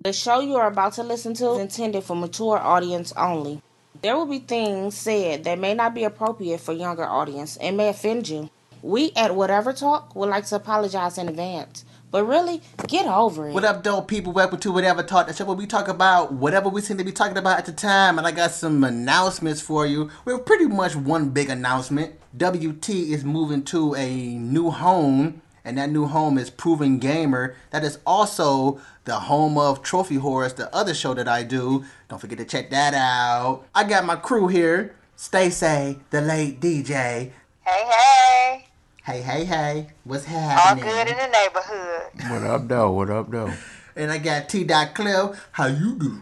The show you are about to listen to is intended for mature audience only. There will be things said that may not be appropriate for younger audience and may offend you. We at Whatever Talk would like to apologize in advance. But really, get over it. What up, dope people? Welcome to Whatever Talk, the show where we talk about whatever we seem to be talking about at the time. And I got some announcements for you. We're pretty much one big announcement. WT is moving to a new home, and that new home is Proven Gamer. That is also the home of Trophy Horse, the other show that I do. Don't forget to check that out. I got my crew here. Stacey, the late DJ. Hey, hey. Hey. What's happening? All good in the neighborhood. What up, though? What up, though? And I got T. Cliff. How you do?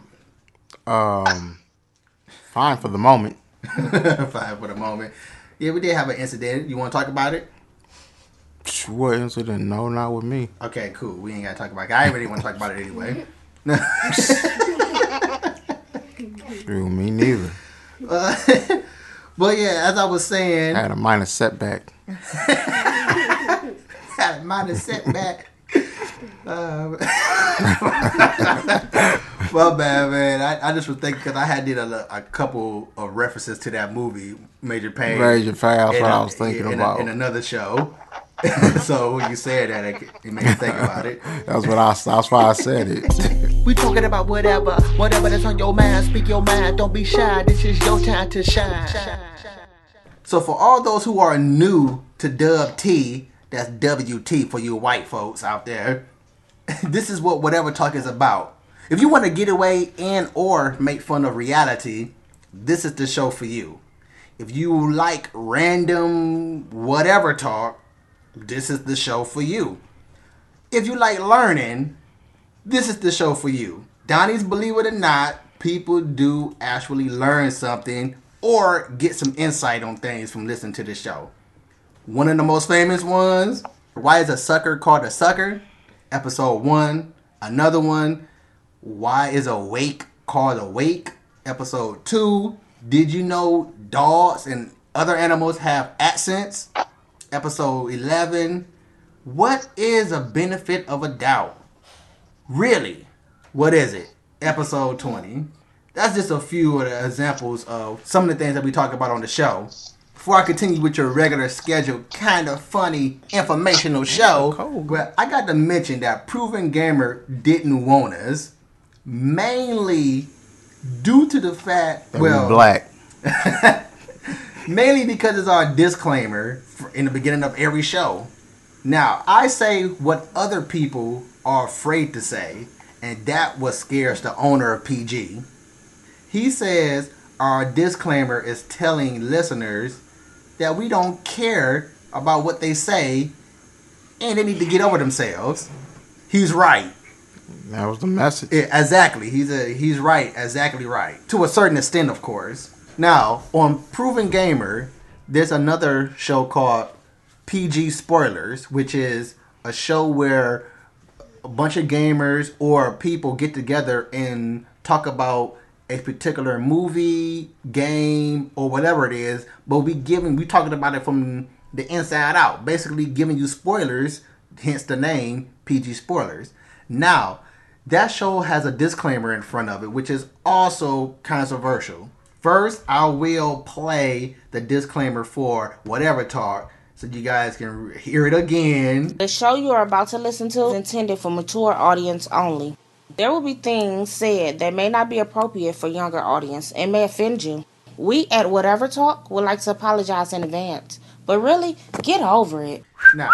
Fine for the moment. Fine for the moment. Yeah, we did have an incident. You want to talk about it? What incident? No, not with me. Okay, cool. We ain't got to talk about it. I really want to talk about it anyway. True, me neither. But yeah, as I was saying... I had a minor setback. Had a minor setback. Well, bad, man. I just was thinking because I did a couple of references to that movie, Major Payne. Major Payne, that's what I was thinking about. In another show. So when you said that, it made me think about it. That's why I said it. We talking about whatever that's on your mind. Speak your mind, don't be shy. This is your time to shine. So for all those who are new to Dub T, that's WT for you white folks out there, this is what Whatever Talk is about. If you want to get away and or make fun of reality, this is the show for you. If you like random whatever talk, this is the show for you. If you like learning, this is the show for you. Donnie's Believe It or Not, people do actually learn something or get some insight on things from listening to this show. One of the most famous ones, Why is a Sucker Called a Sucker? Episode 1. Another one, Why is a Wake Called a Wake? Episode 2. Did you know dogs and other animals have accents? Episode 11. What is a benefit of a doubt? Really? What is it? Episode 20. That's just a few of the examples of some of the things that we talk about on the show. Before I continue with your regular scheduled, kind of funny, informational show, but I got to mention that Proven Gamer didn't want us, mainly due to the fact, that we're black. Mainly because it's our disclaimer in the beginning of every show. Now, I say what other people are afraid to say, and that what scares the owner of PG. He says our disclaimer is telling listeners that we don't care about what they say and they need to get over themselves. He's right. That was the message. Exactly. He's right. Exactly right. To a certain extent, of course. Now, on Proven Gamer, there's another show called PG Spoilers, which is a show where a bunch of gamers or people get together and talk about a particular movie, game, or whatever it is, but we talking about it from the inside out, basically giving you spoilers, hence the name PG Spoilers. Now, that show has a disclaimer in front of it, which is also controversial. First, I will play the disclaimer for Whatever Talk so you guys can hear it again. The show you are about to listen to is intended for mature audience only. There will be things said that may not be appropriate for younger audience and may offend you. We at Whatever Talk would like to apologize in advance. But really, get over it. Now,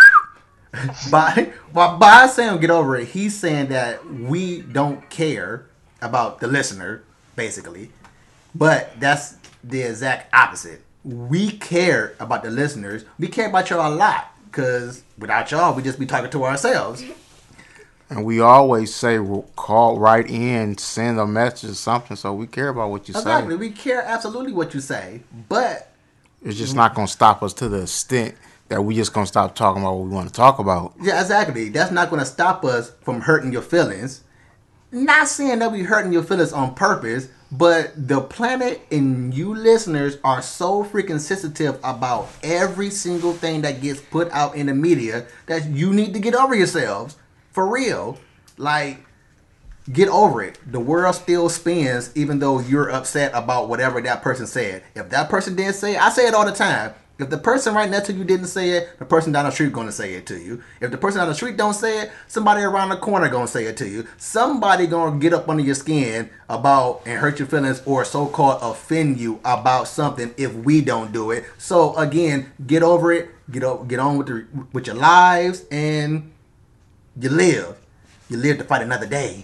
by saying get over it, he's saying that we don't care about the listener, basically. But that's the exact opposite. We care about the listeners. We care about y'all a lot. Because without y'all, we just be talking to ourselves. And we always say, call right in, send a message or something, so we care about what you say. Exactly. We care absolutely what you say. But it's just not going to stop us to the extent that we just going to stop talking about what we want to talk about. Yeah, exactly. That's not going to stop us from hurting your feelings. Not saying that we hurting your feelings on purpose, but the planet and you listeners are so freaking sensitive about every single thing that gets put out in the media that you need to get over yourselves. For real. Like, Get over it. The world still spins even though you're upset about whatever that person said. If that person didn't say it, I say it all the time. If the person right next to you didn't say it, the person down the street gonna say it to you. If the person down the street don't say it, somebody around the corner gonna say it to you. Somebody gonna get up under your skin about and hurt your feelings or so-called offend you about something if we don't do it. So again, get over it. Get on with your lives, and you live. You live to fight another day.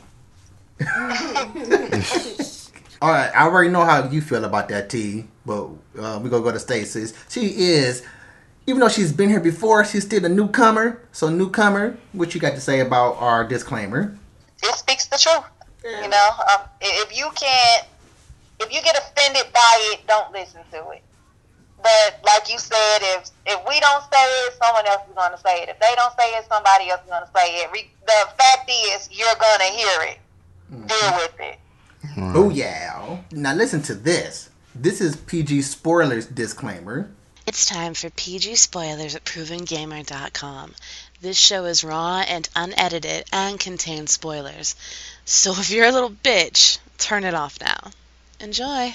All right, I already know how you feel about that, T. But we're gonna go to Stacey. She is, even though she's been here before, she's still a newcomer. So, newcomer, what you got to say about our disclaimer? It speaks the truth. Yeah. You know, if you get offended by it, don't listen to it. But like you said, if we don't say it, someone else is gonna say it. If they don't say it, somebody else is gonna say it. The fact is, you're gonna hear it. Mm-hmm. Deal with it. Oh yeah. Now listen to this. This is PG Spoilers disclaimer. It's time for PG Spoilers at ProvenGamer.com. This show is raw and unedited and contains spoilers. So if you're a little bitch, turn it off now. Enjoy.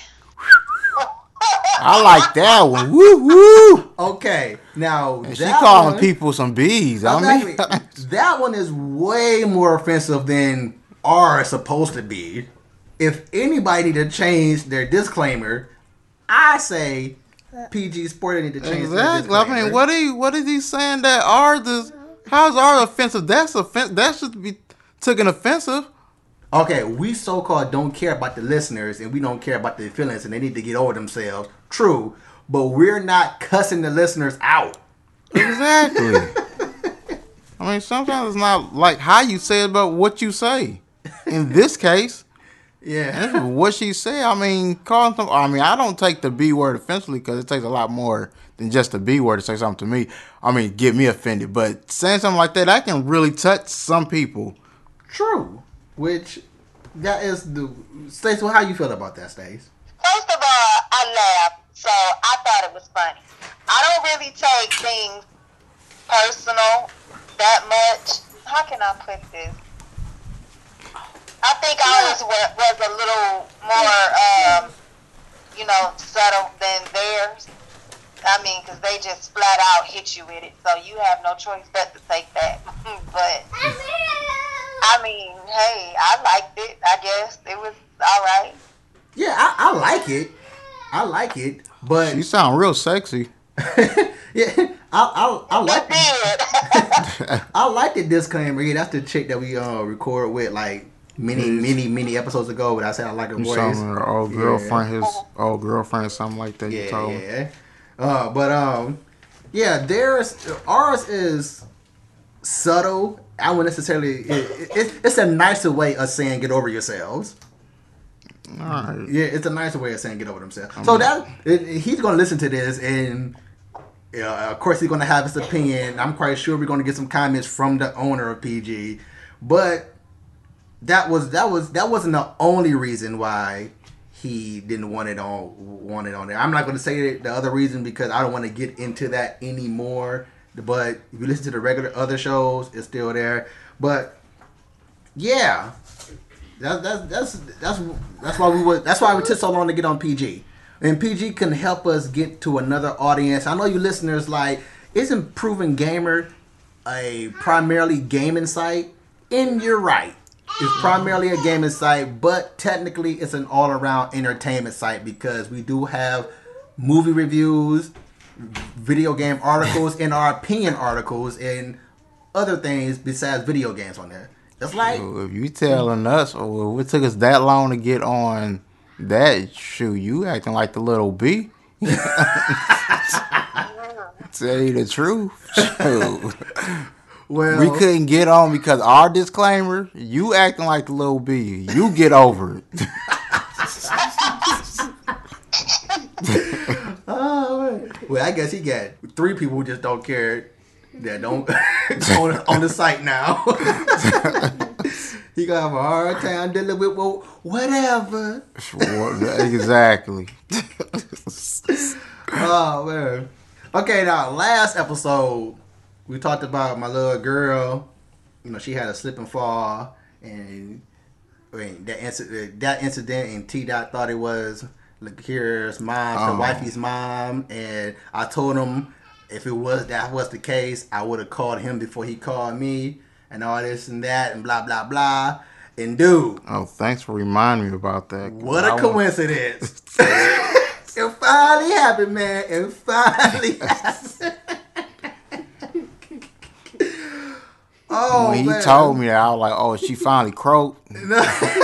I like that one. Woo woo. Okay, now and she calling people some bees. Exactly. I mean, that one is way more offensive than are supposed to be. If anybody need to change their disclaimer, I say PG Spoiler need to change their disclaimer. I mean, what is he saying that how's R offensive? That's offensive. That should be taken offensive. Okay, we so-called don't care about the listeners and we don't care about their feelings and they need to get over themselves. True, but we're not cussing the listeners out. Exactly. I mean, sometimes it's not like how you say it, but what you say. In this case, yeah, what she said. I mean, calling them. I mean, I don't take the B word offensively because it takes a lot more than just the B word to say something to me. I mean, get me offended, but saying something like that can really touch some people. True. Which, that is the... Stace, well, how you feel about that, Stace? First of all, I laughed, so I thought it was funny. I don't really take things personal that much. How can I put this? I think I always was a little more, subtle than theirs. I mean, because they just flat out hit you with it, so you have no choice but to take that. But... I mean, hey, I liked it. I guess it was all right. Yeah, I like it. I like it, but you sound real sexy. Yeah, I like it. I like the disclaimer. Yeah, that's the chick that we record with like many episodes ago. But I said I like her voice. Her old girlfriend, his old girlfriend, something like that. Yeah, you told me. Ours is subtle. I wouldn't necessarily. It's a nicer way of saying get over yourselves. All right. Yeah, it's a nicer way of saying get over themselves. So he's going to listen to this, and of course he's going to have his opinion. I'm quite sure we're going to get some comments from the owner of PG, but that wasn't the only reason why he didn't want it on there. I'm not going to say the other reason because I don't want to get into that anymore. But if you listen to the regular other shows, it's still there. But yeah, that's why we took so long to get on PG. And PG can help us get to another audience. I know you listeners like, isn't Proven Gamer a primarily gaming site? And you're right. It's primarily a gaming site, but technically it's an all-around entertainment site because we do have movie reviews, video game articles, and our opinion articles, and other things besides video games on there. It's like, if you telling us, if it took us that long to get on that, you acting like the little B. Tell you the truth. Well, we couldn't get on because our disclaimer. You acting like the little B. You get over it. Well, I guess he got 3 people who just don't care that don't on the site now. He gonna have a hard time dealing with whatever. Exactly. Oh man. Okay, now last episode we talked about my little girl. You know, she had a slip and fall, and that incident, and T Dot thought it was Lakira's mom, the wifey's mom, and I told him if that was the case, I would have called him before he called me, and all this and that, and blah blah blah. And dude, thanks for reminding me about that. What a coincidence! It finally happened, man. It finally happened. When he told me that, I was like, "Oh, she finally croaked." No,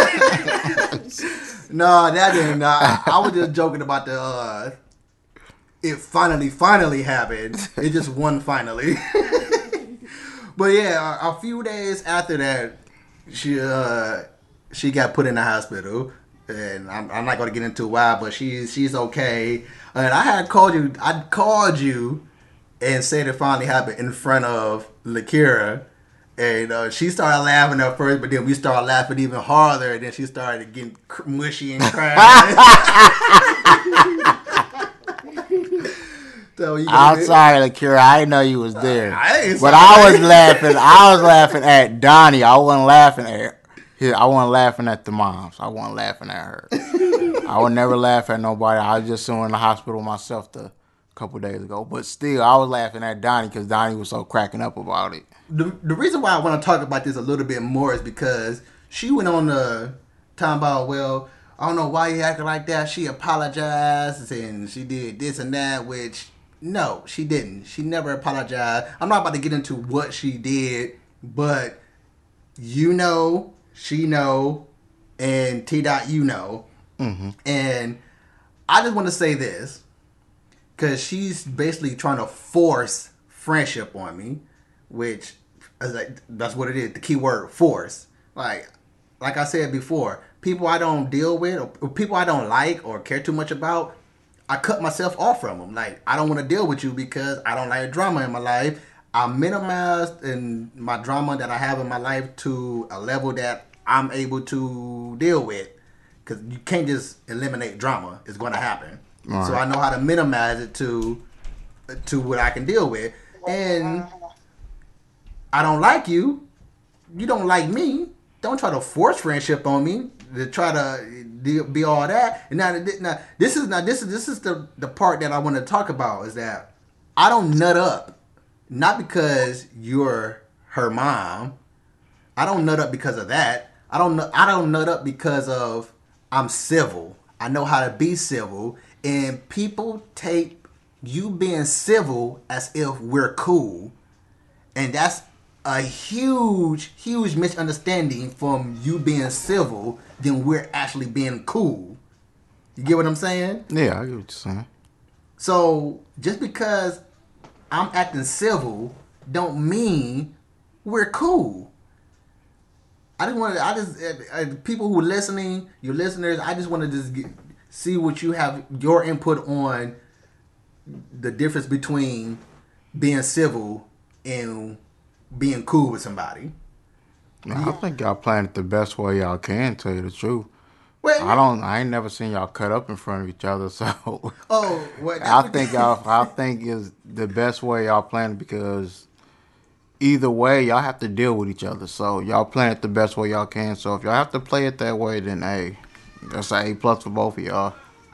that didn't. I was just joking about the. It finally happened. It just won finally. But yeah, a few days after that, she got put in the hospital, and I'm not going to get into why, but she's okay. And I called you and said it finally happened in front of Lakira. And she started laughing at first, but then we started laughing even harder. And then she started getting mushy and crying. I'm sorry, Lakira. I didn't know you was there. I was laughing. I was laughing at Donnie. I wasn't laughing at her. I wasn't laughing at the moms. I wasn't laughing at her. I would never laugh at nobody. I was just in the hospital myself a couple days ago. But still, I was laughing at Donnie because Donnie was so cracking up about it. The reason why I want to talk about this a little bit more is because she went on the time about, well, I don't know why you acting like that. She apologized and she did this and that, which, no, she didn't. She never apologized. I'm not about to get into what she did, but you know, she know, and T-Dot, you know. Mm-hmm. And I just want to say this, because she's basically trying to force friendship on me, which is like, that's what it is. The key word, force. Like I said before, people I don't deal with or people I don't like or care too much about, I cut myself off from them. Like, I don't want to deal with you because I don't like drama in my life. I minimized in my drama that I have in my life to a level that I'm able to deal with. Because you can't just eliminate drama. It's going to happen. Right. So I know how to minimize it to what I can deal with. And I don't like you. You don't like me. Don't try to force friendship on me to try to be all that. And now this is the part that I want to talk about, is that I don't nut up, not because you're her mom. I don't nut up because of that. I don't nut up because of I'm civil. I know how to be civil, and people take you being civil as if we're cool, and that's a huge misunderstanding from you being civil than we're actually being cool. You get what I'm saying? Yeah, I get what you're saying. So just because I'm acting civil don't mean we're cool. People who are listening, your listeners, I just want to just see what you have, your input on the difference between being civil and being cool with somebody. I think y'all playing it the best way y'all can, tell you the truth. Well, I ain't never seen y'all cut up in front of each other, so I think is the best way y'all playing it, because either way y'all have to deal with each other. So y'all playing it the best way y'all can. So if y'all have to play it that way, then that's an A+ for both of y'all.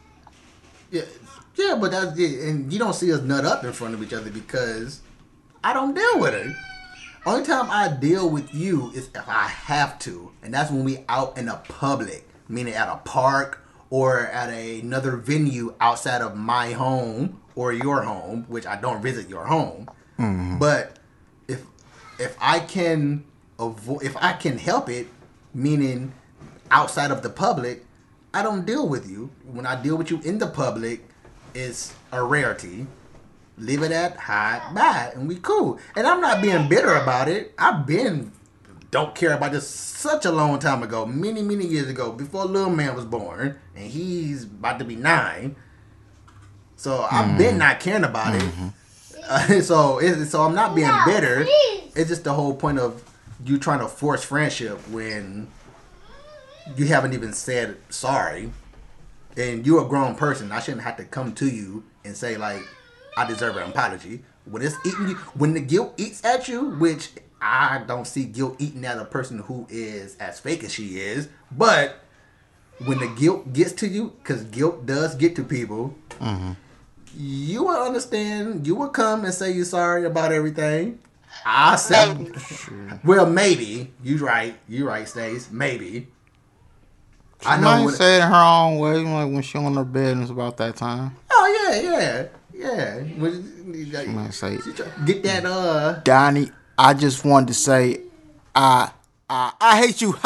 Yeah, but that's it. And you don't see us nut up in front of each other because I don't deal with it. Only time I deal with you is if I have to, and that's when we out in the public, meaning at a park or at another venue outside of my home or your home, which I don't visit your home. Mm-hmm. But if I can help it, meaning outside of the public, I don't deal with you. When I deal with you in the public, it's a rarity. Leave it at hi, bye, and we cool. And I'm not being bitter about it. Don't care about this such a long time ago, many years ago, before little man was born, and he's about to be 9. So I've been not caring about it. So I'm not being bitter. It's just the whole point of you trying to force friendship when you haven't even said sorry, and you're a grown person. I shouldn't have to come to you and say, like, I deserve an apology. When it's eating you, when the guilt eats at you, which I don't see guilt eating at a person who is as fake as she is. But when the guilt gets to you, because guilt does get to people, you will understand. You will come and say you're sorry about everything. I said, well, maybe. You're right, Stace. Maybe. I know. Might say it her own way, like when she on her bed and it's about that time. Oh yeah. She might say, get that. Donnie, I just wanted to say, I hate you.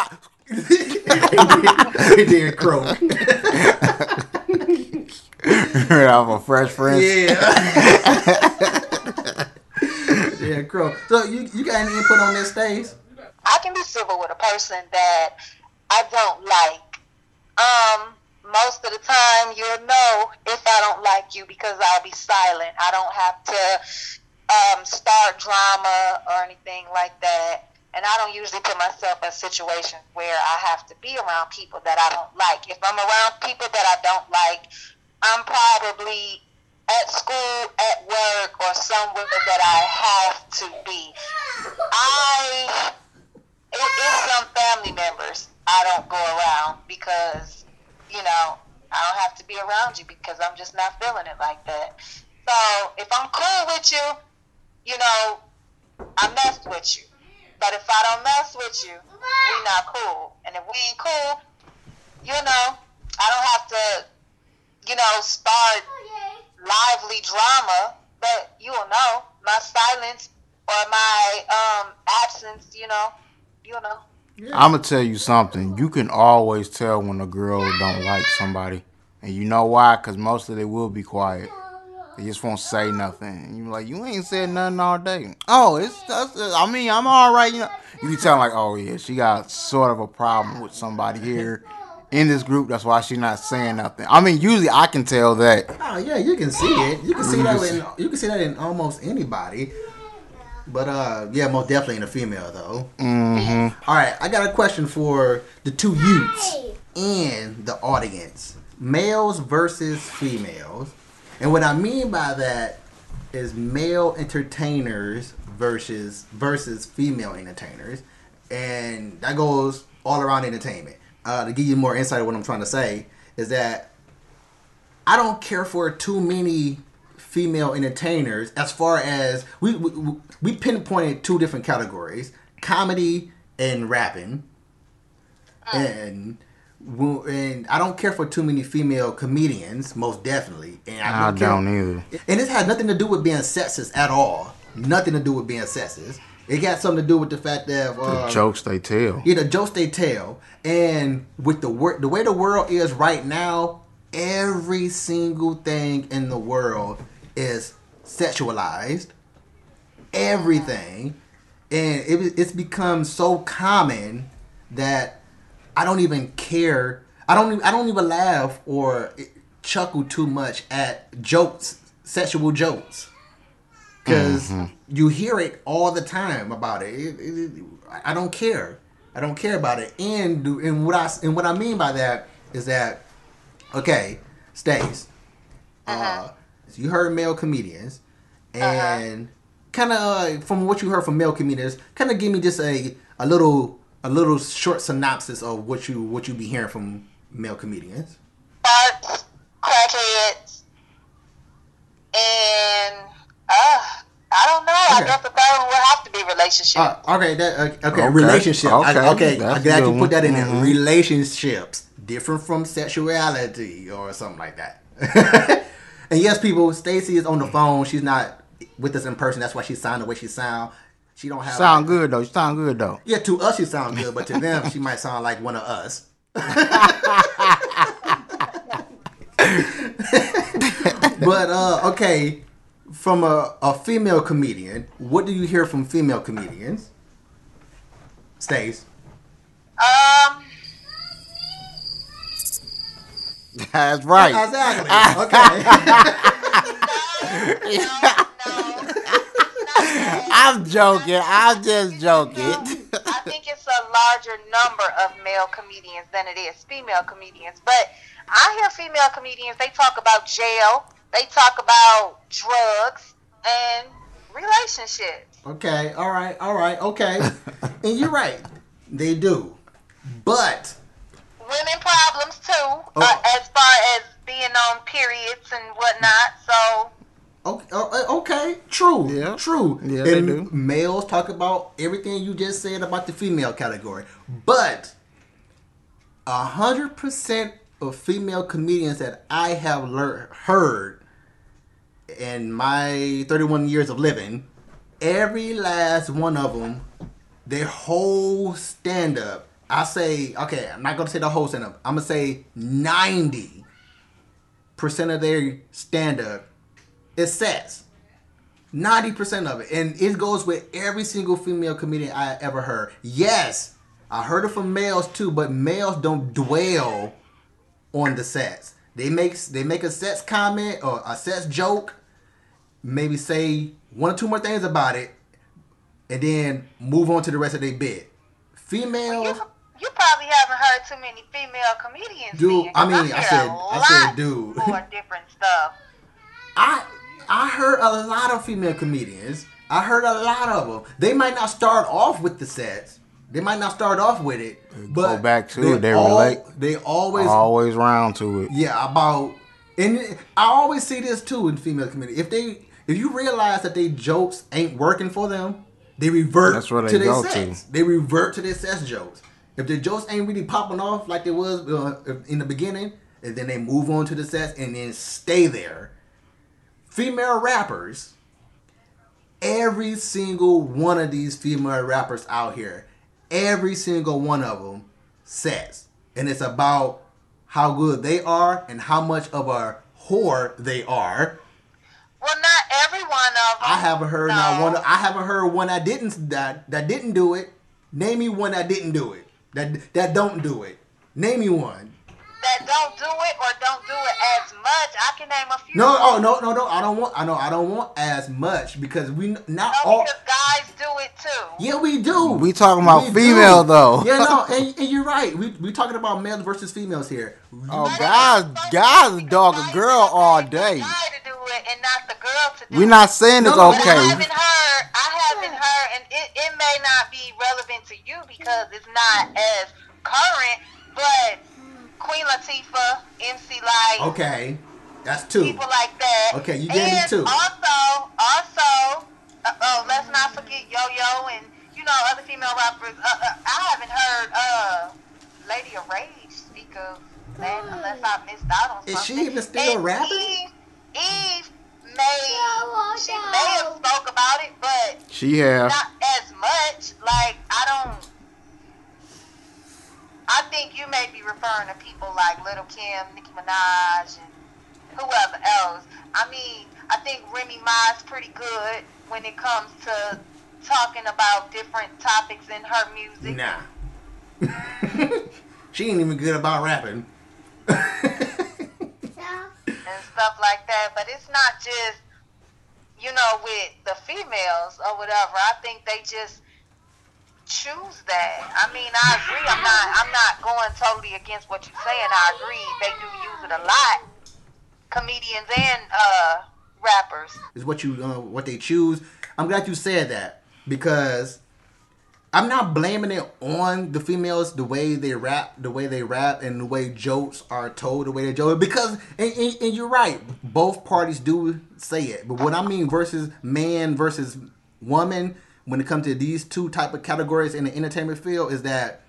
He did crow. I'm a Fresh Prince. Yeah, crow. So you got any input on this, Stace? I can be civil with a person that I don't like. Most of the time, you'll know if I don't like you because I'll be silent. I don't have to start drama or anything like that. And I don't usually put myself in situations where I have to be around people that I don't like. If I'm around people that I don't like, I'm probably at school, at work, or somewhere that I have to be. It's some family members I don't go around because, I don't have to be around you because I'm just not feeling it like that. So if I'm cool with you, I mess with you. But if I don't mess with you, we not cool. And if we ain't cool, I don't have to, start lively drama. But you'll know my silence or my absence, you'll know. I'm going to tell you something. You can always tell when a girl don't like somebody. And you know why? Because most of they will be quiet. They just won't say nothing. And you're like, you ain't said nothing all day. Oh, I'm all right. You can tell like, oh, yeah, she got sort of a problem with somebody here in this group. That's why she's not saying nothing. Usually I can tell that. Oh, yeah, you can see it. You can see that in almost anybody. But, most definitely in a female, though. Mm-hmm. All right, I got a question for the two youths and the audience. Males versus females. And what I mean by that is male entertainers versus female entertainers. And that goes all around entertainment. To give you more insight of what I'm trying to say is that I don't care for too many female entertainers as far as we pinpointed two different categories: comedy and rapping. And I don't care for too many female comedians, most definitely. And I don't either. And this has nothing to do with being sexist at all. Nothing to do with being sexist. It got something to do with the fact that the jokes they tell. Yeah, the jokes they tell. And with the way the world is right now, every single thing in the world is sexualized. Everything. And it's become so common that I don't even care. I don't even laugh or chuckle too much at jokes, sexual jokes, because you hear it all the time about it. I don't care. I don't care about it. And what I mean by that is that, okay, Stace, so you heard male comedians, and kind of from what you heard from male comedians, kind of give me just a little short synopsis of what you be hearing from male comedians. Farts, crackheads, and I don't know. Okay. I guess the third one would have to be relationship. Okay, relationship. Okay, I'm glad you put that in there. Relationships, different from sexuality or something like that. And yes, people, Stacey is on the phone. She's not with us in person. That's why she sound the way she sound. She don't have sound good though. She sound good though. Yeah, to us she sound good, but to them she might sound like one of us. But okay, from a female comedian, what do you hear from female comedians? Stace. That's right. Exactly. Okay. I'm joking. I'm just joking. I think it's a larger number of male comedians than it is female comedians. But I hear female comedians, they talk about jail, they talk about drugs, and relationships. Okay, all right, okay. And you're right, they do. But Women problems too, as far as being on periods and whatnot. So okay, true, Yeah. true. Yeah, and they do. Males talk about everything you just said about the female category, but 100% of female comedians that I have heard in my 31 years of living, every last one of them, their whole stand up, I say, okay, I'm not going to say the whole stand up, I'm going to say 90% of their stand up is sex. 90% of it. And it goes with every single female comedian I ever heard. Yes, I heard it from males too, but males don't dwell on the sex. They make a sex comment or a sex joke, maybe say one or two more things about it, and then move on to the rest of their bit. Females, you probably haven't heard too many female comedians. Dude, then, I mean, I said, dude, dude. more different stuff. I heard a lot of female comedians. I heard a lot of them. They might not start off with the sex. They might not start off with it, but go back to it. They relate. They always round to it. Yeah, and I always see this too in female comedy. If you realize that they jokes ain't working for them, they revert That's where they to their go sex. to. They revert to their sex jokes. If the jokes ain't really popping off like they was in the beginning, and then they move on to the sex and then stay there. Female rappers, every single one of these female rappers out here, every single one of them says, and it's about how good they are and how much of a whore they are. Well, not every one of them. I haven't heard I haven't heard one that didn't do it. Name me one that didn't do it. That don't do it. Name me one. That don't do it or don't do it as much. I can name a few. No. I don't want as much because because guys do it too. Yeah, we do. We talking about female though. Yeah, no, and you're right. We talking about males versus females here. Oh, guys dog a girl all day. The guy to do it and not the girl to do it. We're not saying it's okay. I haven't heard, and it may not be relevant to you because it's not as current, but Queen Latifah, MC Lyte. Okay, that's two. People like that. Okay, you gave me two. Also, let's not forget Yo-Yo and other female rappers. I haven't heard Lady of Rage speak of that unless I missed out on something. Is she even still rapping? Eve may have spoke about it, but she have not as much. Like I think you may be referring to people like Little Kim, Nicki Minaj, and whoever else. I mean, I think Remy Ma's pretty good when it comes to talking about different topics in her music. Nah. She ain't even good about rapping. And stuff like that. But it's not just, with the females or whatever. I think they just choose that. I mean, I agree. I'm not going totally against what you're saying. I agree. They do use it a lot. Comedians and rappers. Is what they choose. I'm glad you said that because I'm not blaming it on the females, the way they rap, and the way jokes are told, the way they joke. Because, and you're right, both parties do say it. But what I mean versus man versus woman, when it comes to these two type of categories in the entertainment field, is that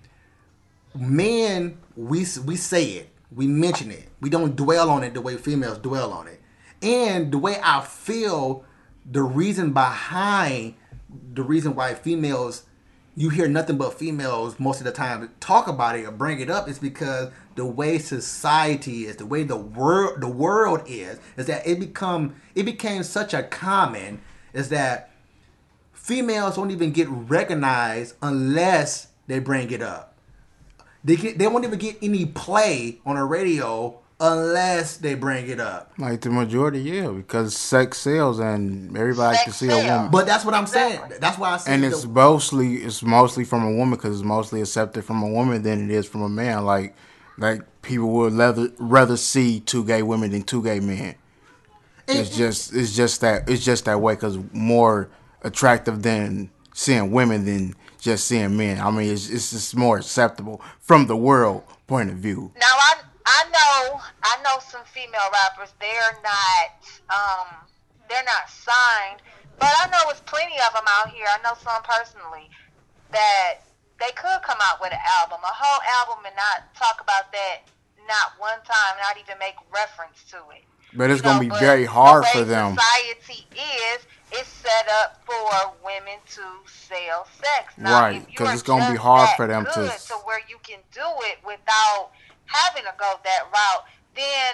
men, we say it, we mention it. We don't dwell on it the way females dwell on it. And the way I feel, the reason why females, you hear nothing but females most of the time talk about it or bring it up, is because the way society is, the way the world is that it became such a common, is that females don't even get recognized unless they bring it up. They won't even get any play on the radio unless they bring it up. Like the majority, yeah, because sex sells and everybody can see a woman. But that's what I'm saying. That's why I say. And it's mostly from a woman because it's mostly accepted from a woman than it is from a man. Like people would rather see two gay women than two gay men. It's just that way because more attractive than seeing women than just seeing men. I mean, it's just more acceptable from the world point of view. Now I know some female rappers. They're not signed, but I know it's plenty of them out here. I know some personally that they could come out with an album, a whole album, and not talk about that not one time, not even make reference to it. But it's gonna be very hard for them. Society is set up for women to sell sex. Now, Right, because it's gonna be hard for them to. to where you can do it without having to go that route, then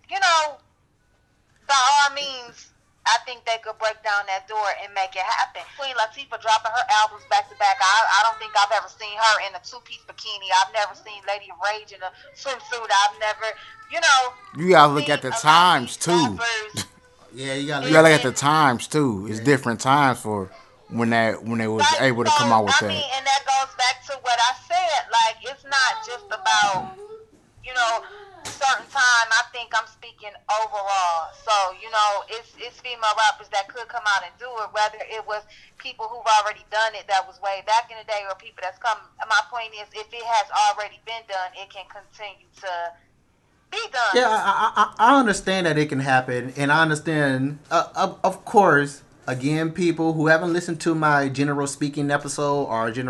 by all means, I think they could break down that door and make it happen. Queen Latifah dropping her albums back to back. I don't think I've ever seen her in a two-piece bikini. I've never seen Lady Rage in a swimsuit. I've never, You gotta look at the times too. Yeah, you gotta You gotta look at the times too. It's different times for when they was able to come out with that. I mean, and that goes back to what I said. Like, it's not just about, certain time. I think I'm speaking overall. So, it's female rappers that could come out and do it, whether it was people who've already done it that was way back in the day or people that's come. My point is, if it has already been done, it can continue to be done. Yeah, I understand that it can happen, and I understand, of course, again, people who haven't listened to my general speaking episode,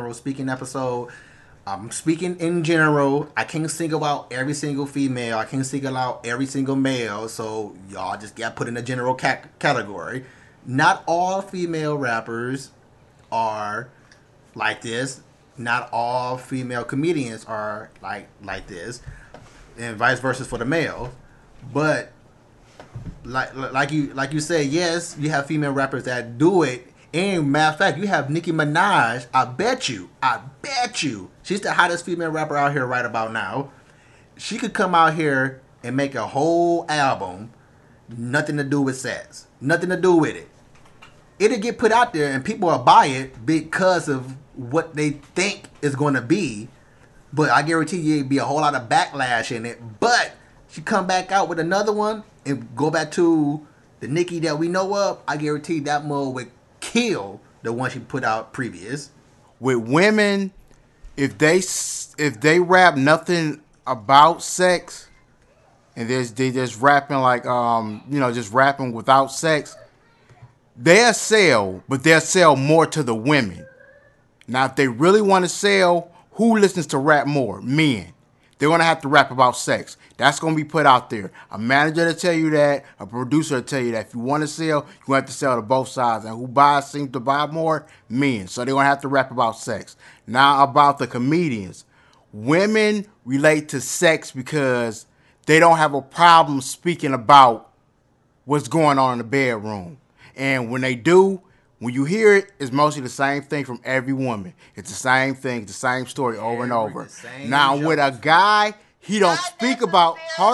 I'm speaking in general. I can't single out every single female. I can't single out every single male. So y'all just got put in a general category. Not all female rappers are like this. Not all female comedians are like this, and vice versa for the males. But like you said, yes, you have female rappers that do it. And matter of fact, you have Nicki Minaj. I bet you, she's the hottest female rapper out here right about now. She could come out here and make a whole album, nothing to do with sex, nothing to do with it. It'll get put out there and people will buy it because of what they think is going to be. But I guarantee you it'd be a whole lot of backlash in it. But she come back out with another one and go back to the Nicki that we know of. I guarantee that mode would kill the one she put out previous. With women, if they rap nothing about sex, and they just rapping like just rapping without sex, they'll sell, but they'll sell more to the women. Now, if they really want to sell, who listens to rap more? Men. They're going to have to rap about sex. That's going to be put out there. A manager to tell you that, a producer to tell you that. If you want to sell, you have to sell to both sides. And who seems to buy more? Men. So they're going to have to rap about sex. Now about the comedians. Women relate to sex because they don't have a problem speaking about what's going on in the bedroom. And when they do, when you hear it, it's mostly the same thing from every woman. It's the same thing, the same story over and over. Now with a guy, he don't speak about. Hold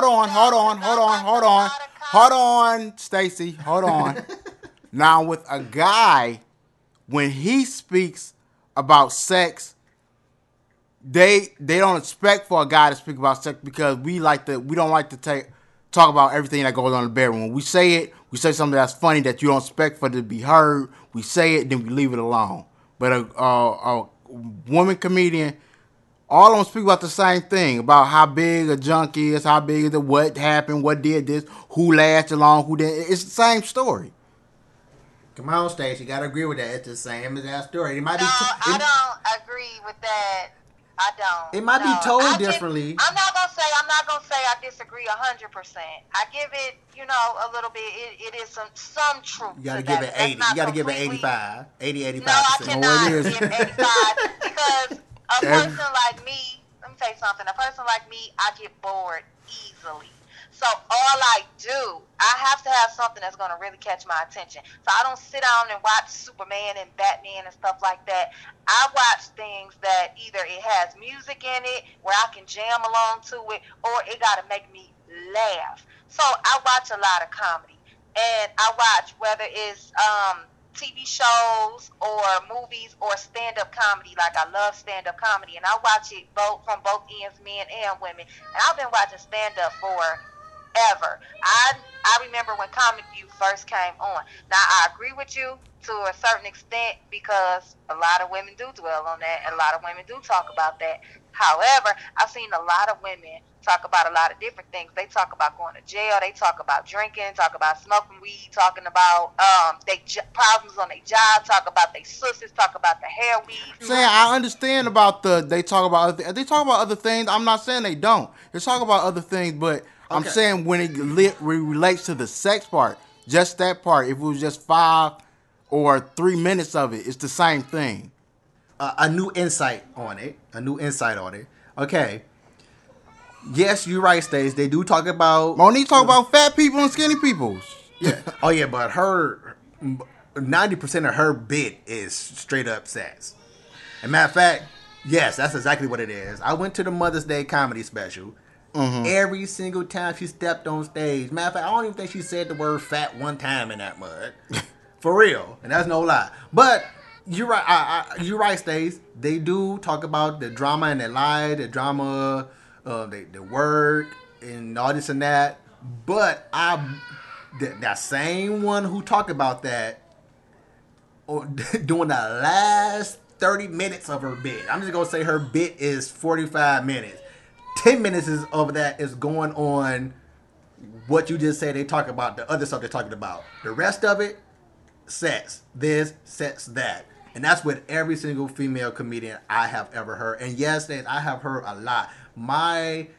on, Stacy. Hold on. Now with a guy, when he speaks about sex, they don't expect for a guy to speak about sex because we don't like to talk about everything that goes on in the bedroom. When we say something that's funny that you don't expect for it to be heard. We say it, then we leave it alone. But a woman comedian, all of them speak about the same thing, about how big a junk is, how big is it, what happened, what did this, who lasted long, who didn't. It's the same story. Come on, Stacey, you gotta agree with that. It's the same as that story. I don't agree with that. I don't. It might be told differently. I'm not gonna say I disagree 100%. I give it, a little bit. It is some truth. You gotta give it 80. You gotta give it 85. 85%. No, I cannot give 85 because a person like me. Let me tell you something. A person like me, I get bored easily. So all I do, I have to have something that's going to really catch my attention. So I don't sit down and watch Superman and Batman and stuff like that. I watch things that either it has music in it where I can jam along to it, or it got to make me laugh. So I watch a lot of comedy. And I watch whether it's TV shows or movies or stand-up comedy. Like, I love stand-up comedy. And I watch it from both ends, men and women. And I've been watching stand-up for However, I remember when Comic View first came on. Now I agree with you to a certain extent because a lot of women do dwell on that and a lot of women do talk about that. However, I've seen a lot of women talk about a lot of different things. They talk about going to jail. They talk about drinking, talk about smoking weed, talking about problems on their job, talk about their sisters, talk about the hair weed. Saying I understand about they talk about other things. I'm not saying they don't. They talk about other things, but I'm saying when it relates to the sex part, just that part. If it was just 5 or 3 minutes of it, it's the same thing. A new insight on it. Okay. Yes, you're right, Stace. They do talk about... Monique talk about fat people and skinny people. Yeah. Oh, yeah, but 90% of her bit is straight up sex. And matter of fact, yes, that's exactly what it is. I went to the Mother's Day comedy special. Mm-hmm. Every single time she stepped on stage. Matter of fact, I don't even think she said the word fat one time in that mud. For real. And that's no lie. But... You're right. You're right, Stace. They do talk about the drama in their life, the drama, the work, and all this and that. But that same one who talked about that, during the last 30 minutes of her bit. I'm just gonna say her bit is 45 minutes. 10 minutes of that is going on what you just said. They talk about the other stuff they're talking about. The rest of it, sex this, sex that. And that's with every single female comedian I have ever heard. And yes, I have heard a lot. My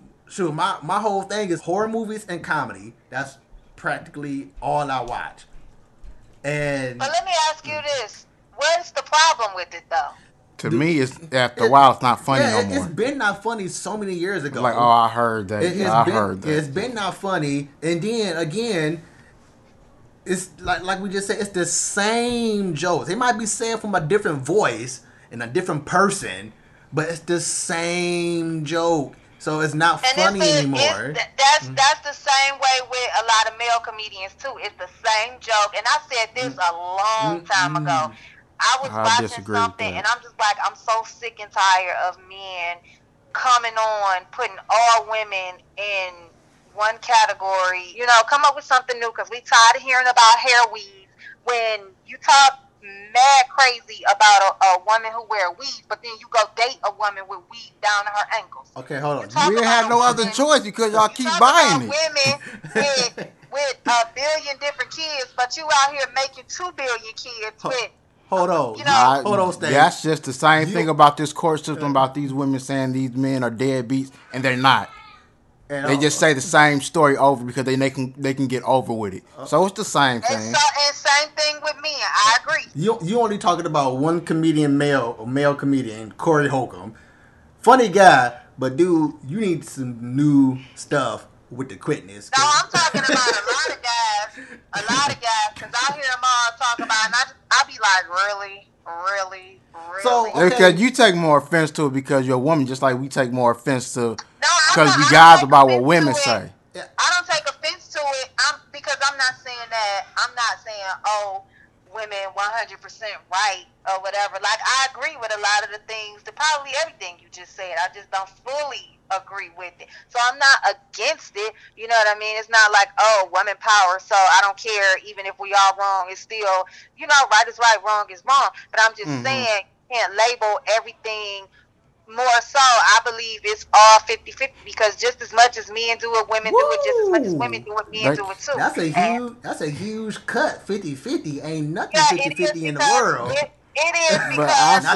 whole thing is horror movies and comedy. That's practically all I watch. But let me ask you this. What's the problem with it, though? To me, it's after a while, it's not funny no more. It's been not funny so many years ago. Like, oh, I heard that. I heard that. It's been not funny. And then, again... It's like we just said, it's the same jokes. They might be said from a different voice and a different person, but it's the same joke. So it's not funny anymore. That's the same way with a lot of male comedians too. It's the same joke. And I said this a long time ago. I was watching something and I'm just like, I'm so sick and tired of men coming on, putting all women in one category, come up with something new because we tired of hearing about hair weaves. When you talk mad crazy about a woman who wear weaves, but then you go date a woman with weave down to her ankles. Okay, hold on. We didn't have no other choice because y'all keep buying it. Women with a billion different kids, but you out here making 2 billion kids with. Hold on. Hold on, Steve. That's just the same thing about this court system, about these women saying these men are deadbeats, and they're not. They just say the same story over because they can get over with it. So it's the same thing. And same thing with men. I agree. You only talking about one comedian, male comedian, Corey Holcomb. Funny guy, but dude, you need some new stuff with the quickness. No, I'm talking about a lot of guys, because I hear them all talk about it, and I be like, really? So, because you take more offense to it because you're a woman, just like we take more offense to because you guys about what women say. I don't take offense to it because I'm not saying that. I'm not saying, oh, women 100% right or whatever. Like, I agree with a lot of the things, probably everything you just said. I just don't fully agree with it. So I'm not against it. You know what I mean? It's not like, oh, woman power, so I don't care. Even if we all wrong, it's still, right is right, wrong is wrong. But I'm just saying, you can't label everything. More so, I believe it's all 50-50 because just as much as men do it, women do it. Just as much as women do it, men do it too. That's a huge cut. 50-50 ain't nothing 50-50 in the world. It is because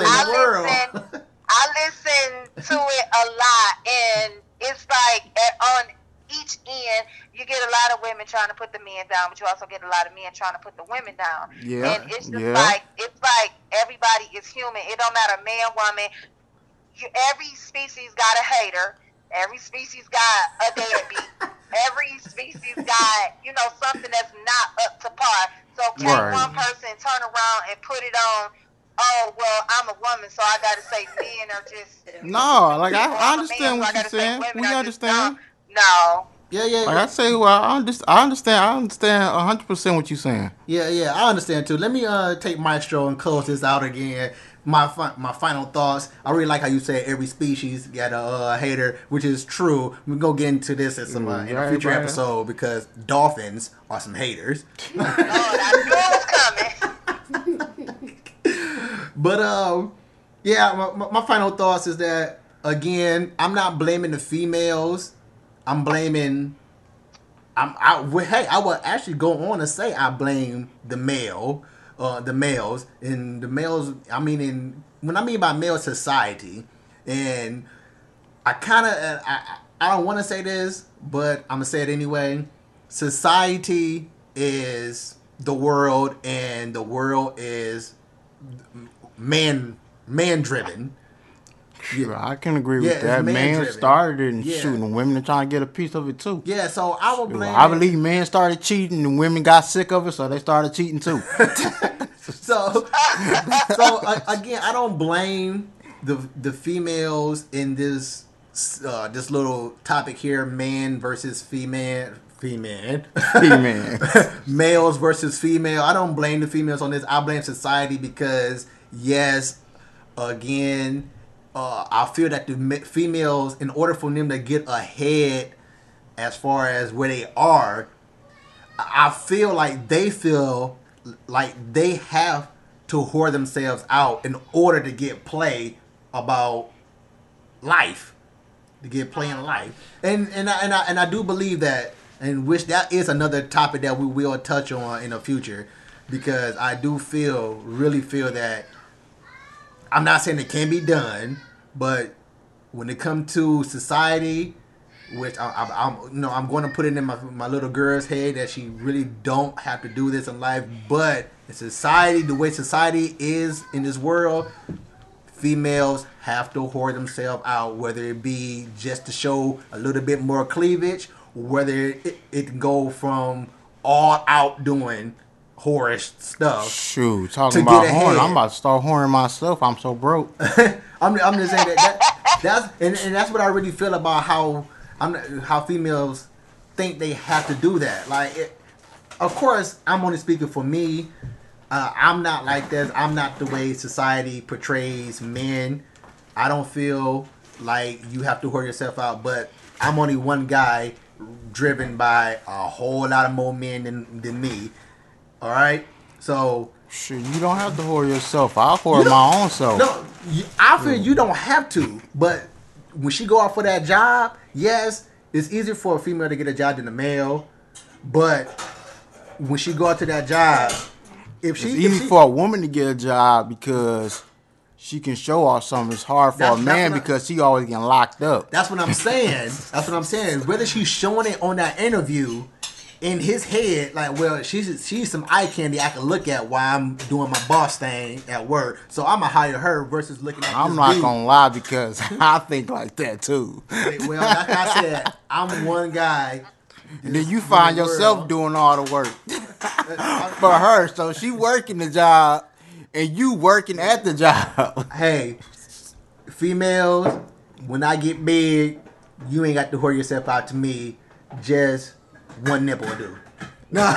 I listen to it a lot, and it's like on each end, you get a lot of women trying to put the men down, but you also get a lot of men trying to put the women down. Yeah, and it's just like everybody is human. It don't matter man, woman. Every species got a hater. Every species got a deadbeat. Every species got, something that's not up to par. So can one person turn around and put it on, oh, well, I'm a woman, so I got to say men are just... No, like, I understand what you're saying. We understand. No. Yeah. Like I say, well, I understand 100% what you're saying. Yeah, I understand too. Let me take Maestro and close this out again. my final thoughts. I really like how you said every species got a hater, which is true. We're gonna get into this in a future episode because dolphins are some haters. Oh, I knew it was coming. But yeah, my final thoughts is that again, I'm not blaming the females. I'm blaming. I would actually go on to say I blame the males, and the males. When I mean by male society, and I kind of I don't want to say this, but I'm gonna say it anyway. Society is the world, and the world is man driven. Yeah, I can agree with that. Man started it and shooting. Women are trying to get a piece of it too. Yeah, so I would blame. I believe men started cheating and women got sick of it, so they started cheating too. so again, I don't blame the females in this little topic here: man versus female. Males versus female. I don't blame the females on this. I blame society because yes, again. I feel that the females, in order for them to get ahead as far as where they are, I feel like they have to whore themselves out in order to get play about life, to get play in life, and I do believe that, and which that is another topic that we will touch on in the future, because I do really feel that. I'm not saying it can be done, but when it comes to society, which I'm going to put it in my little girl's head that she really don't have to do this in life, but in society, the way society is in this world, females have to whore themselves out, whether it be just to show a little bit more cleavage, whether it can go from all out doing whorish stuff. Shoot, talking about whoring, I'm about to start whoring myself. I'm so broke. I'm just saying that's what I really feel about how females think they have to do that. Like, of course, I'm only speaking for me. I'm not like this. I'm not the way society portrays men. I don't feel like you have to whore yourself out, but I'm only one guy driven by a whole lot of more men than me. All right, so shit, you don't have to whore yourself. I'll whore my own self. No, I feel you don't have to. But when she go out for that job, yes, it's easier for a female to get a job than a male. But when she go out to that job, it's easy for a woman to get a job because she can show off something. It's hard for a man because he always getting locked up. That's what I'm saying. Whether she's showing it on that interview. In his head, like, well, she's some eye candy I can look at while I'm doing my boss thing at work. So I'm gonna hire her versus looking at. I'm not gonna lie because I think like that too. Well, like I said, I'm one guy. And then you find yourself doing all the work for her. So she working the job and you working at the job. Hey, females, when I get big, you ain't got to whore yourself out to me. Just one nipple will do. Nah.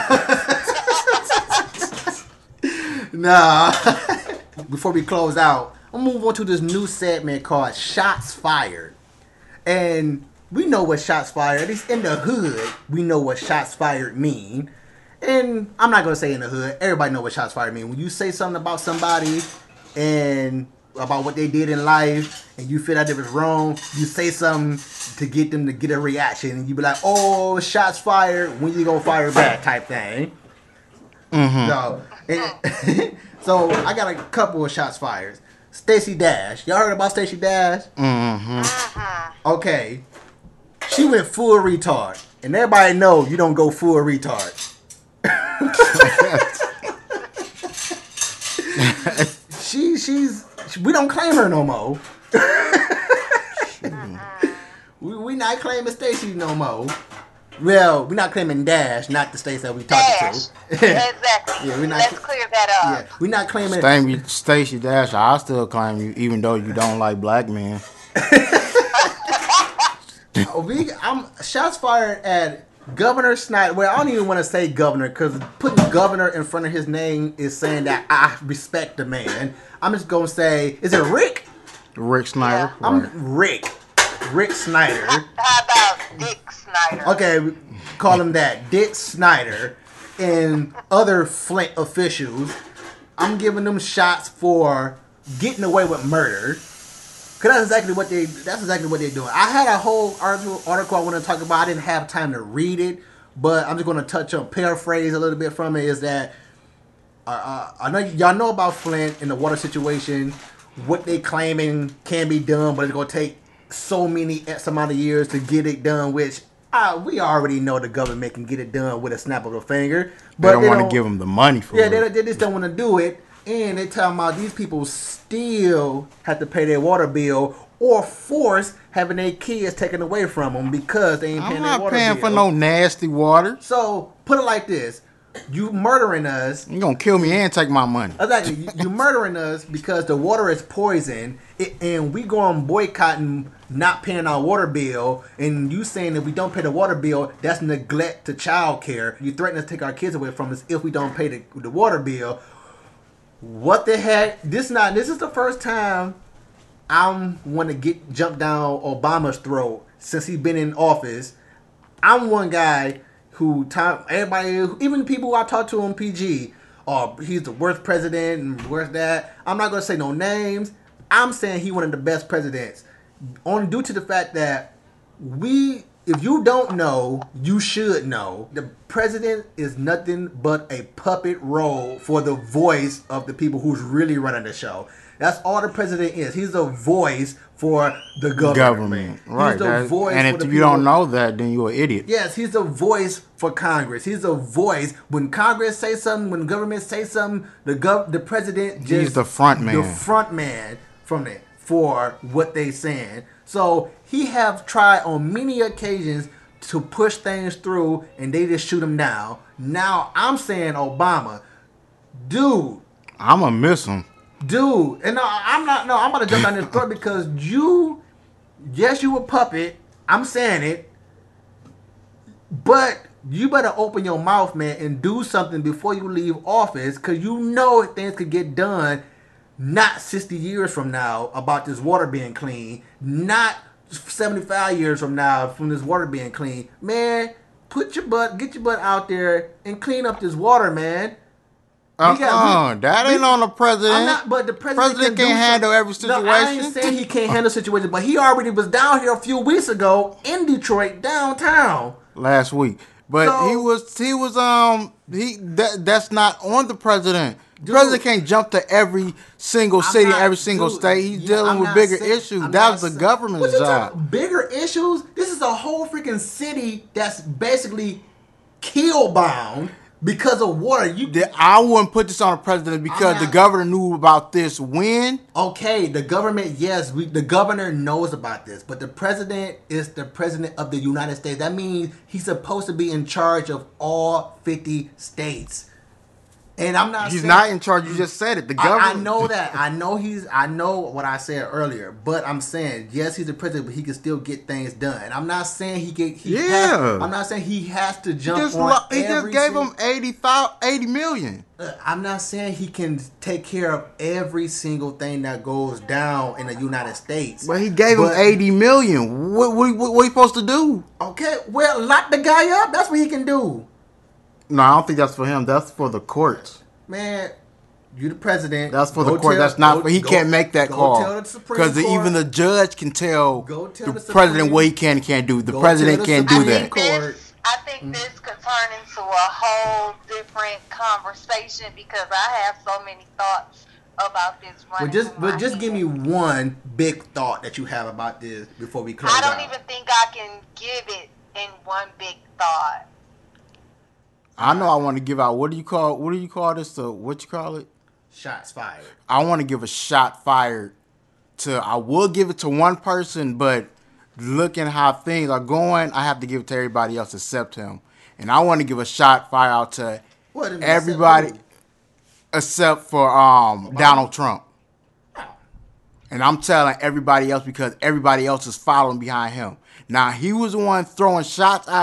Before we close out, I'm gonna move on to this new segment called Shots Fired. And we know what shots fired, at least in the hood, we know what shots fired mean. And I'm not gonna say in the hood, everybody know what shots fired mean. When you say something about somebody and about what they did in life and you feel that it was wrong, you say something to get them to get a reaction, and you be like, oh, shots fired, when you gonna fire back type thing. Mm-hmm. So I got a couple of shots fired. Stacey Dash, y'all heard about Stacey Dash? Mm-hmm. Okay, she went full retard, and everybody know you don't go full retard. We don't claim her no more. we not claiming Stacey no more. Well, we're not claiming Dash, not the Stacey that we talking to. Exactly. Yeah, let's clear that up. Yeah, we're not claiming Stacey Dash. I still claim you, even though you don't like black men. I'm shots fired at Governor Snyder. Well, I don't even want to say governor because putting governor in front of his name is saying that I respect the man. I'm just gonna say, is it Rick? Rick Snyder. Yeah. Right. I'm Rick Snyder. How about Dick Snyder? Okay, we call him that. Dick Snyder and other Flint officials. I'm giving them shots for getting away with murder. Cause that's exactly what they're doing. I had a whole article I want to talk about. I didn't have time to read it, but I'm just going to touch on, paraphrase a little bit from it. Is that I know y'all know about Flint and the water situation, what they claiming can be done, but it's going to take so many X amount of years to get it done, which we already know the government can get it done with a snap of a finger. But They don't want to give them the money for it. they just don't want to do it. And they talking about these people still have to pay their water bill or force having their kids taken away from them because they ain't paying I'm their not water paying bill. for no nasty water. So put it like this: you murdering us. You gonna kill me and take my money. Exactly, you murdering us because the water is poison, and we going boycotting, not paying our water bill, and you saying that we don't pay the water bill, that's neglect to child care. You threaten to take our kids away from us if we don't pay the water bill. What the heck? This is the first time I'm want to jump down Obama's throat since he's been in office. I'm one guy who everybody, even people who I talk to on PG, he's the worst president and worst that. I'm not gonna say no names. I'm saying he one of the best presidents, only due to the fact that if you don't know, you should know. The president is nothing but a puppet role for the voice of the people who's really running the show. That's all the president is. He's a voice for the government. Right. He's the voice and for if the you don't people. know that, then you're an idiot. Yes, he's a voice for Congress. He's a voice when Congress say something, when government say something. The president just He's the front man. The front man for what they saying. So he have tried on many occasions to push things through, and they just shoot him down. Now I'm saying Obama, dude. I'm gonna miss him. Dude, and I'm about to jump down this throat because you a puppet. I'm saying it, but you better open your mouth, man, and do something before you leave office, because you know things could get done not 60 years from now about this water being clean, not 75 years from now from this water being clean. Man, get your butt out there and clean up this water, man. That ain't on the president. But the president can't handle every situation. No, I ain't saying he can't handle situations, but he already was down here a few weeks ago in Detroit, downtown. Last week. But that's not on the president. The president can't jump to every single city, every single state. He's dealing with bigger issues. That's the government's job. Bigger issues? This is a whole freaking city that's basically kill bound because of water. I wouldn't put this on the president because the governor knew about this when. Okay, the government, yes, the governor knows about this, but the president is the president of the United States. That means he's supposed to be in charge of all 50 states. And I'm not. He's not in charge. You just said it. The governor. I know that. I know what I said earlier. But I'm saying, yes, he's the president, but he can still get things done. And I'm not saying I'm not saying he has to jump on. He just gave him $80 million. I'm not saying he can take care of every single thing that goes down in the United States. But he gave him $80 million. What are you supposed to do? Okay, well, lock the guy up. That's what he can do. No, I don't think that's for him. That's for the courts. Man, you the president. That's for the court. That's not for. He can't make that call because even the judge can tell the president what he can and can't do. The president can't do that. I think this could turn into a whole different conversation because I have so many thoughts about this. But just give me one big thought that you have about this before we close out. I don't even think I can give it in one big thought. I know I want to give out. What do you call this? What you call it? Shots fired. I want to give a shot fired I will give it to one person, but looking how things are going, I have to give it to everybody else except him. And I want to give a shot fire out to everybody except for Donald Trump. And I'm telling everybody else because everybody else is following behind him. Now, he was the one throwing shots out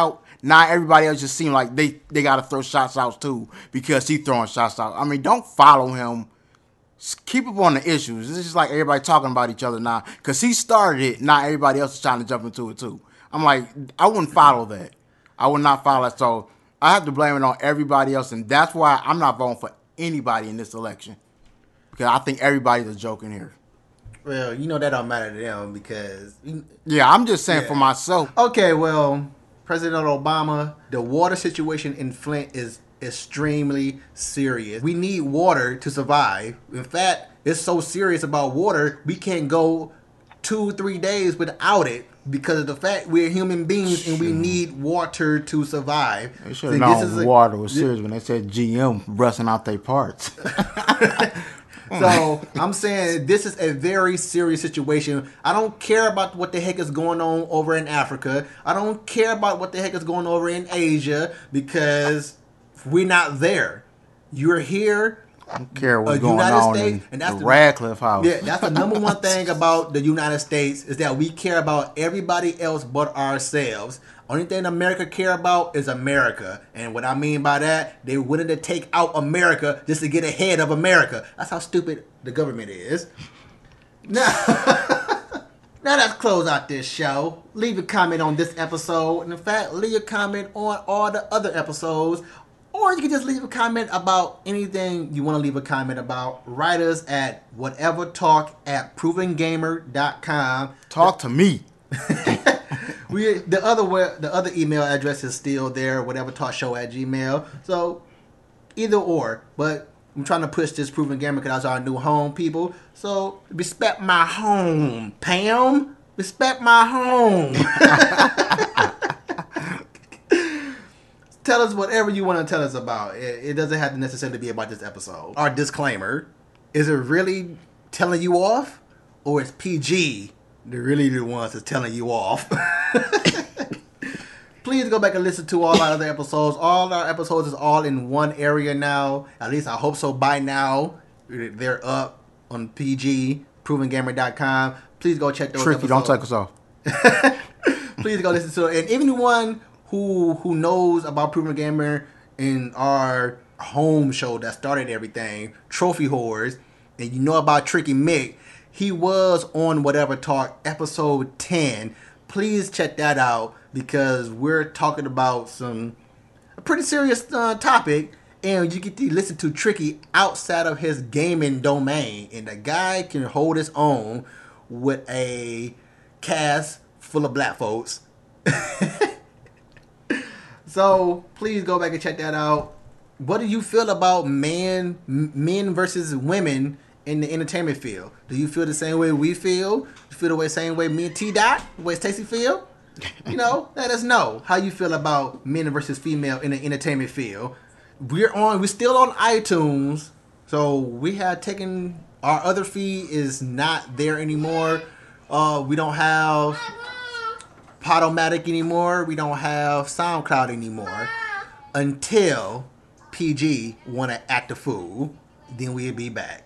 Now everybody else just seem like they got to throw shots out too because he throwing shots out. I mean, don't follow him. Keep up on the issues. It's just like everybody talking about each other now because he started it. Now everybody else is trying to jump into it too. I'm like, I wouldn't follow that. I would not follow that. So I have to blame it on everybody else, and that's why I'm not voting for anybody in this election because I think everybody's a joke in here. Well, that don't matter to them because... Yeah, I'm just saying for myself. Okay, well, President Obama, the water situation in Flint is extremely serious. We need water to survive. In fact, it's so serious about water, we can't go 2-3 days without it because of the fact we're human beings and we need water to survive. They should have known water was serious when they said GM rusting out their parts. So I'm saying this is a very serious situation. I don't care about what the heck is going on over in Africa. I don't care about what the heck is going on over in Asia because we're not there. You're here. I don't care what's going on in the Radcliffe House. Yeah, that's the number one thing about the United States is that we care about everybody else but ourselves. Only thing America care about is America. And what I mean by that, they're willing to take out America just to get ahead of America. That's how stupid the government is. Now let's close out this show. Leave a comment on this episode. And in fact, leave a comment on all the other episodes. Or you can just leave a comment about anything you want to leave a comment about. Write us at whatevertalk@provengamer.com. Talk to me. The other email address is still there, whatevertalkshow@gmail. So either or, but I'm trying to push this Proven Gamer because that's our new home, people. So respect my home, Pam. Respect my home. Tell us whatever you want to tell us about. It doesn't have to necessarily be about this episode. Our disclaimer: is it really telling you off, or is PG really the ones that's telling you off? Please go back and listen to all our other episodes. All our episodes is all in one area now. At least I hope so. By now, they're up on PG, provengamer.com. Please go check those Tricky, episodes. don't take us off. Please go listen to it. And anyone who knows about Proven Gamer in our home show that started everything, Trophy Whores, and you know about Tricky Mick, he was on Whatever Talk episode 10. Please check that out because we're talking about a pretty serious topic, and you get to listen to Tricky outside of his gaming domain, and the guy can hold his own with a cast full of black folks. So please go back and check that out. What do you feel about men versus women in the entertainment field? Do you feel the same way we feel? Do you feel the same way me and T-Dot, the way Stacey feel? Let us know how you feel about men versus female in the entertainment field. We're still on iTunes, so we have taken our other feed is not there anymore. We don't have Podomatic anymore. We don't have SoundCloud anymore until PG want to act a fool. Then we'll be back.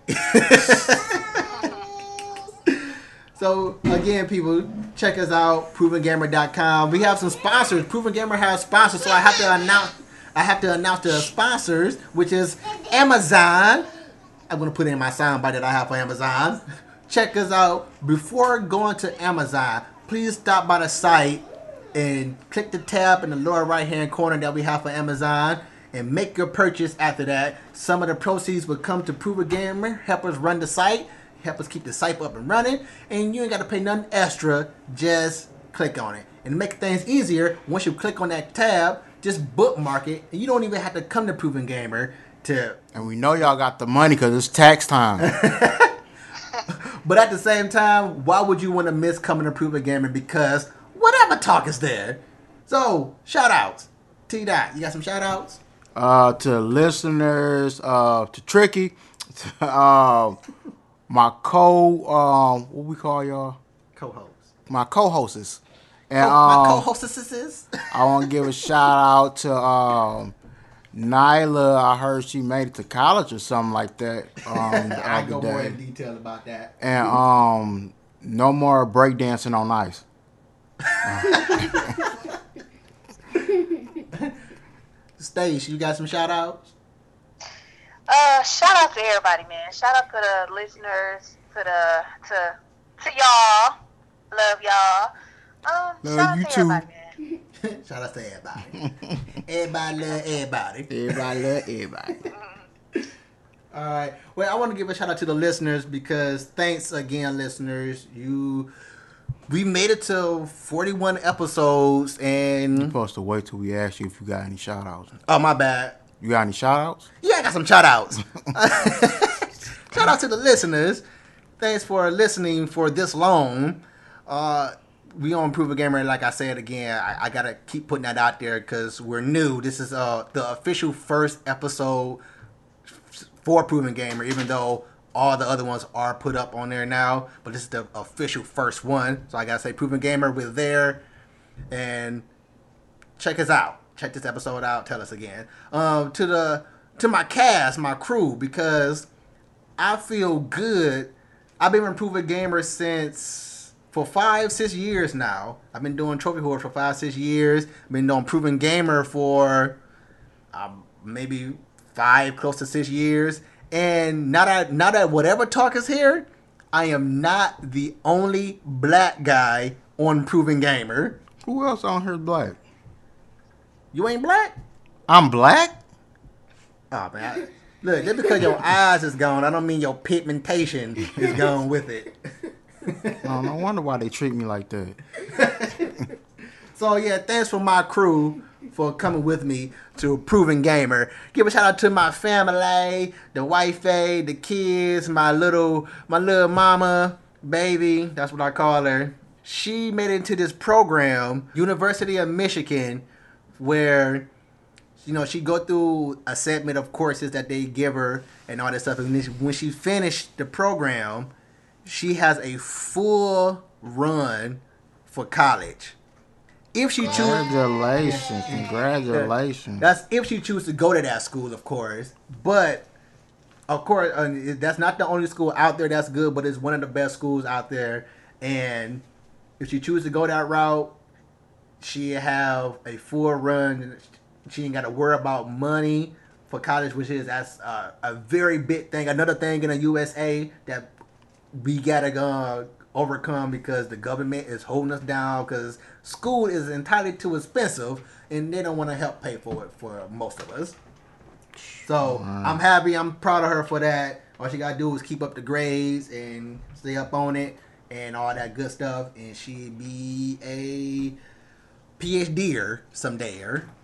So again, people, check us out, provengamer.com. We have some sponsors. Proven Gamer has sponsors, so I have to announce the sponsors, which is Amazon. I'm gonna put in my soundbite that I have for Amazon. Check us out. Before going to Amazon, please stop by the site and click the tab in the lower right hand corner that we have for Amazon and make your purchase after that. Some of the proceeds will come to Proven Gamer, help us run the site, help us keep the site up and running, and you ain't got to pay nothing extra. Just click on it. And to make things easier, once you click on that tab, just bookmark it, and you don't even have to come to Proven Gamer to... And we know y'all got the money because it's tax time. But at the same time, why would you want to miss coming to Proven Gamer? Because Whatever Talk is there. So, shout outs. T-Dot, you got some shout outs? To listeners, to Tricky, to my what we call y'all? Co-hosts. My co-hosts. And, my co-hostesses. I want to give a shout out to Nyla. I heard she made it to college or something like that. I go more in detail about that. And no more breakdancing on ice. Stace, you got some shout outs? Shout out to everybody, man. Shout out to the listeners, to y'all. Love y'all. Shout out you to too. everybody, man. Shout out to everybody. Everybody love everybody. Everybody love everybody. All right. Well, I want to give a shout out to the listeners because thanks again, listeners. We made it to 41 episodes You're and supposed to wait till we ask you if you got any shout outs. oh my bad. You got any shout outs? Yeah, I got some shout outs. Shout out to the listeners. Thanks for listening for this long. We on Proven Gamer, like I said again, I gotta keep putting that out there because we're new. This is the official first episode for Proven Gamer, even though all the other ones are put up on there now. But this is the official first one. So I gotta say, Proven Gamer, we're there. And check us out. Check this episode out. Tell us again. To my cast, my crew, because I feel good. I've been Proven Gamer for 5-6 years now. I've been doing Trophy Horse for 5-6 years. I've been doing Proven Gamer for maybe 5, close to 6 years. And now that Whatever Talk is here, I am not the only black guy on Proven Gamer. Who else on here is black? You ain't black? I'm black? Oh, man. Look, just because your eyes is gone, I don't mean your pigmentation is gone with it. No wonder why they treat me like that. So, yeah, thanks for my crew for coming with me to Proven Gamer. Give a shout out to my family, the wifey, the kids, my little mama, baby. That's what I call her. She made it into this program, University of Michigan, where, you know, she go through a segment of courses that they give her and all that stuff. And when she finished the program, she has a full run for college. If she chooses, Congratulations. that's if she chooses to go to that school, of course. But of course, that's not the only school out there that's good, but it's one of the best schools out there. And if she chooses to go that route, she have a full run. She ain't got to worry about money for college, which is a very big thing. Another thing in the USA that we gotta overcome because the government is holding us down because school is entirely too expensive and they don't want to help pay for it for most of us. So I'm happy. I'm proud of her for that. All she gotta do is keep up the grades and stay up on it and all that good stuff, and she be a PhD'er someday.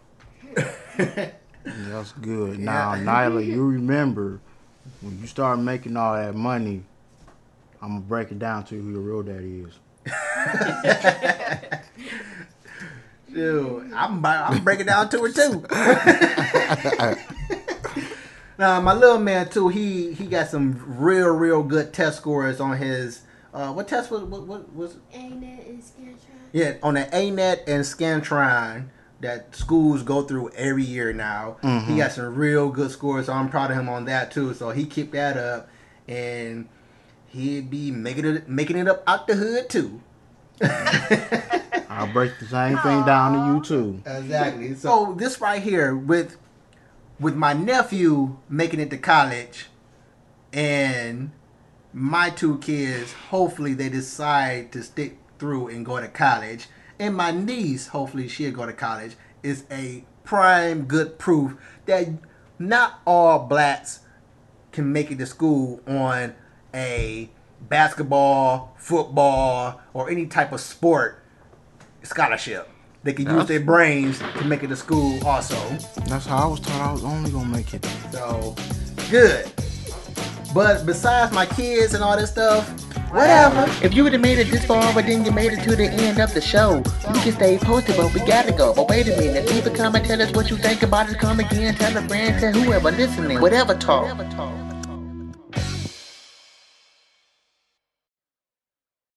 That's good. Now, Nyla, you remember when you start making all that money, I'm gonna break it down to who your real daddy is. Dude, I'm breaking down to her too. Now, my little man too, he got some real good test scores on his what test was ANET and Scantron. Yeah, on the ANET and Scantron that schools go through every year now. Mm-hmm. He got some real good scores, so I'm proud of him on that too. So he keep that up, and he'd be making it up out the hood too. I'll break the same thing down to you too. Exactly. So this right here with my nephew making it to college, and my two kids, hopefully they decide to stick through and go to college, and my niece, hopefully she'll go to college, is a prime good proof that not all blacks can make it to school on a basketball, football, or any type of sport scholarship. They can use their brains to make it to school also. That's how I was taught I was only gonna make it. So, good. But besides my kids and all this stuff, whatever. If you would have made it this far, but then you made it to the end of the show, you can stay posted, but we gotta go. But wait a minute, leave a comment, tell us what you think about it. Come again, tell a friend, tell whoever listening. Whatever talk.